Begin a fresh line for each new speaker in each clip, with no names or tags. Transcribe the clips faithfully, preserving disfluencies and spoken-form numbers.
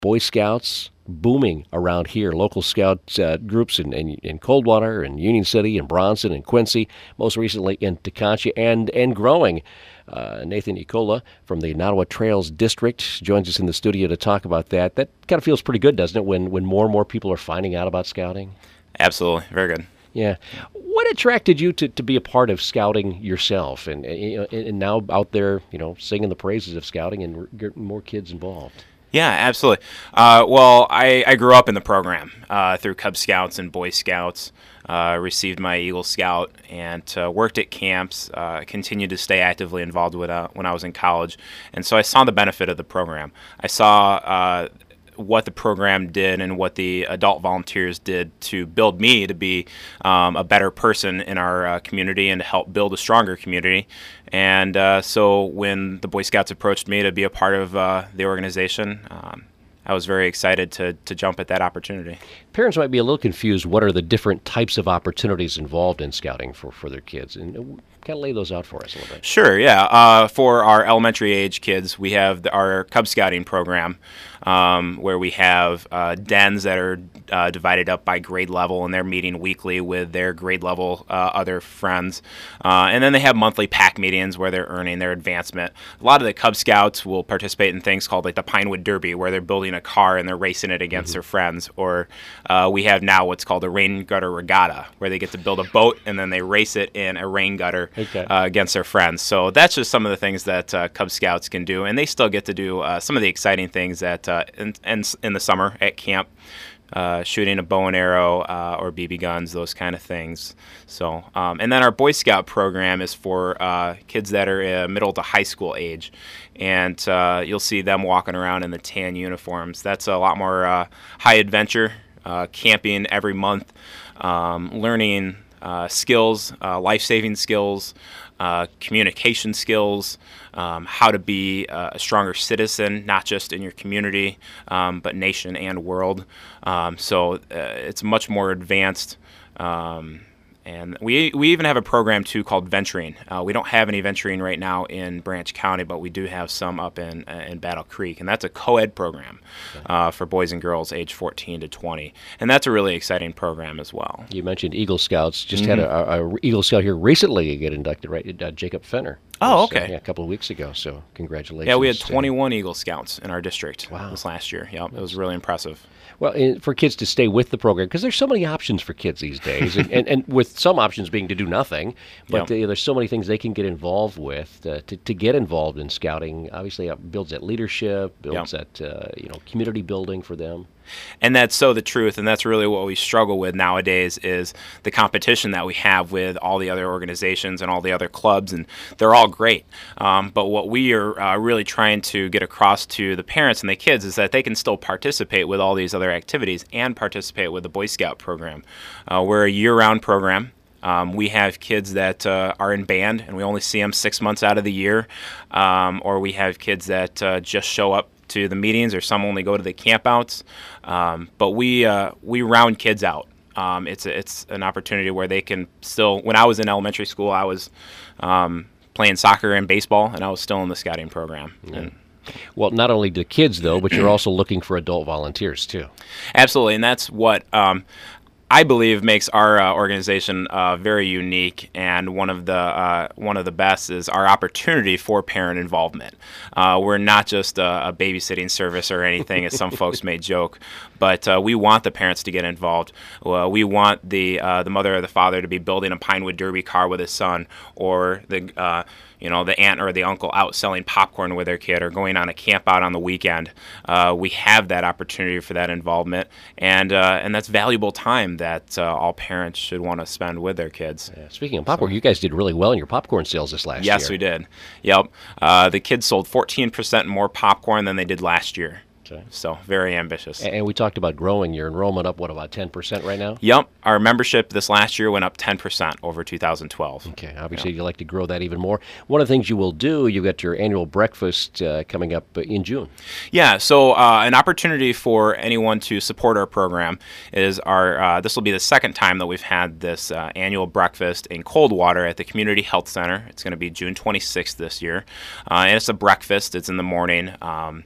Boy Scouts booming around here. Local scout uh, groups in, in, in Coldwater and Union City and Bronson and Quincy, most recently in Teconcia, and, and growing. Uh, Nathan Ecola from the Nottawa Trails District joins us in the studio to talk about that. That kind of feels pretty good, doesn't it, when, when more and more people are finding out about scouting?
Absolutely. Very good.
Yeah. What attracted you to, to be a part of scouting yourself and, and, and now out there, you know, singing the praises of scouting and getting more kids involved?
Yeah, absolutely. Uh, well, I, I grew up in the program uh, through Cub Scouts and Boy Scouts. Uh, received my Eagle Scout and uh, worked at camps. Uh, continued to stay actively involved with uh, when I was in college, and so I saw the benefit of the program. I saw uh, what the program did and what the adult volunteers did to build me to be um, a better person in our uh, community and to help build a stronger community. And uh, so when the Boy Scouts approached me to be a part of uh, the organization, um, I was very excited to to jump at that opportunity.
Parents might be a little confused. What are the different types of opportunities involved in scouting for, for their kids? And kind of lay those out for us a little bit.
Sure, yeah. Uh, for our elementary age kids, we have the, our Cub Scouting program, um, where we have uh, dens that are uh, divided up by grade level, and they're meeting weekly with their grade level uh, other friends. Uh, and then they have monthly pack meetings where they're earning their advancement. A lot of the Cub Scouts will participate in things called like the Pinewood Derby, where they're building a car and they're racing it against mm-hmm. their friends. Or uh, we have now what's called a rain gutter regatta, where they get to build a boat and then they race it in a rain gutter. Okay. Uh, against their friends. So that's just some of the things that uh, Cub Scouts can do, and they still get to do uh, some of the exciting things that uh, in, in, in the summer at camp, uh, shooting a bow and arrow uh, or B B guns, those kind of things. So, um, and then our Boy Scout program is for uh, kids that are uh, middle to high school age, and uh, you'll see them walking around in the tan uniforms. That's a lot more uh, high adventure, uh, camping every month, um, learning Uh, skills, uh, life-saving skills, uh, communication skills, um, how to be uh, a stronger citizen, not just in your community, um, but nation and world. Um, so uh, it's much more advanced. Um, and we we even have a program, too, called Venturing. Uh, we don't have any venturing right now in Branch County, but we do have some up in uh, in Battle Creek. And that's a co-ed program uh, for boys and girls age fourteen to twenty. And that's a really exciting program as well.
You mentioned Eagle Scouts. Just mm-hmm. had a, a, a Eagle Scout here recently get inducted, right? Uh, Jacob Fenner.
Oh, okay.
Uh, yeah, a couple of weeks ago, so congratulations.
Yeah, we had twenty-one Eagle Scouts in our district
wow.
this last year. Yep, it was really impressive.
Well, and for kids to stay with the program, because there's so many options for kids these days, and, and, and with some options being to do nothing, but yep. uh, there's so many things they can get involved with. Uh, to, to get involved in scouting, obviously, it builds that leadership, builds yep. that uh, you know community building for them.
And that's so the truth, and that's really what we struggle with nowadays is the competition that we have with all the other organizations and all the other clubs, and they're all great. Um, but what we are uh, really trying to get across to the parents and the kids is that they can still participate with all these other activities and participate with the Boy Scout program. Uh, we're a year-round program. Um, we have kids that uh, are in band, and we only see them six months out of the year, um, or we have kids that uh, just show up to the meetings, or some only go to the campouts. Um, but we uh, we round kids out. Um, it's a, it's an opportunity where they can still. When I was in elementary school, I was um, playing soccer and baseball, and I was still in the scouting program.
Yeah.
And,
well, not only the kids though, but you're also looking for adult volunteers too.
Absolutely, and that's what. Um, I believe makes our uh, organization uh, very unique, and one of the uh, one of the best is our opportunity for parent involvement. Uh, we're not just a, a babysitting service or anything, as some folks may joke, but uh, we want the parents to get involved. Well, we want the uh, the mother or the father to be building a Pinewood Derby car with his son, or the uh, you know the aunt or the uncle out selling popcorn with their kid, or going on a camp out on the weekend. Uh, we have that opportunity for that involvement, and uh, and that's valuable time that uh, all parents should want to spend with their kids.
Yeah. Speaking of popcorn, so, you guys did really well in your popcorn sales this last
yes,
year.
Yes, we did. Yep. Uh, the kids sold fourteen percent more popcorn than they did last year. Okay. So very ambitious.
And we talked about growing your enrollment up, what, about ten percent right now?
Yep. Our membership this last year went up ten percent over two thousand twelve.
Okay. Obviously,
yep.
you'd like to grow that even more. One of the things you will do, you've got your annual breakfast uh, coming up in June.
Yeah. So uh, an opportunity for anyone to support our program is our, uh, this will be the second time that we've had this uh, annual breakfast in Coldwater at the Community Health Center. It's going to be June twenty-sixth this year. Uh, and it's a breakfast. It's in the morning. Um,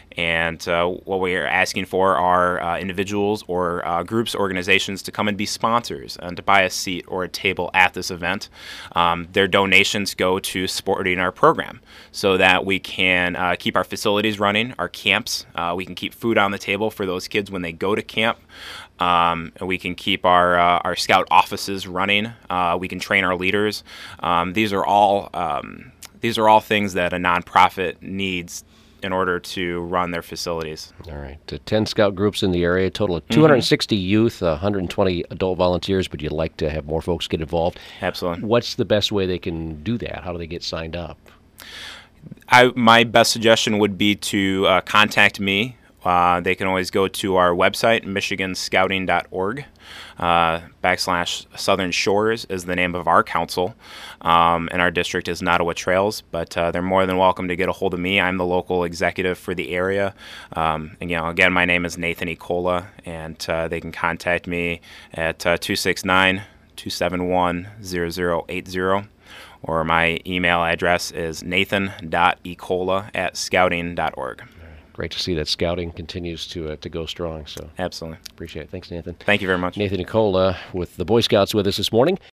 And uh, what we are asking for are uh, individuals or uh, groups, organizations to come and be sponsors and to buy a seat or a table at this event. Um, their donations go to supporting our program so that we can uh, keep our facilities running, our camps. Uh, we can keep food on the table for those kids when they go to camp. Um, and we can keep our uh, our scout offices running. Uh, we can train our leaders. Um, these are all um, these are all things that a nonprofit needs in order to run their facilities.
All right. Uh, ten scout groups in the area, a total of two hundred sixty mm-hmm. youth, one hundred twenty adult volunteers, but you'd like to have more folks get involved.
Absolutely.
What's the best way they can do that? How do they get signed up?
I, my best suggestion would be to uh, contact me. Uh, they can always go to our website, michigan scouting dot org. Uh, backslash Southern Shores is the name of our council, um, and our district is Nottawa Trails, but uh, they're more than welcome to get a hold of me. I'm the local executive for the area. Um, and, you know, again, my name is Nathan Ecola, and uh, they can contact me at uh, two six nine, two seven one, zero zero eight zero, or my email address is nathan dot ecola at scouting dot org.
Great to see that scouting continues to uh, to go strong. So
absolutely
appreciate it. Thanks, Nathan.
Thank you very much.
Nathan Ecola with the Boy Scouts with us this morning.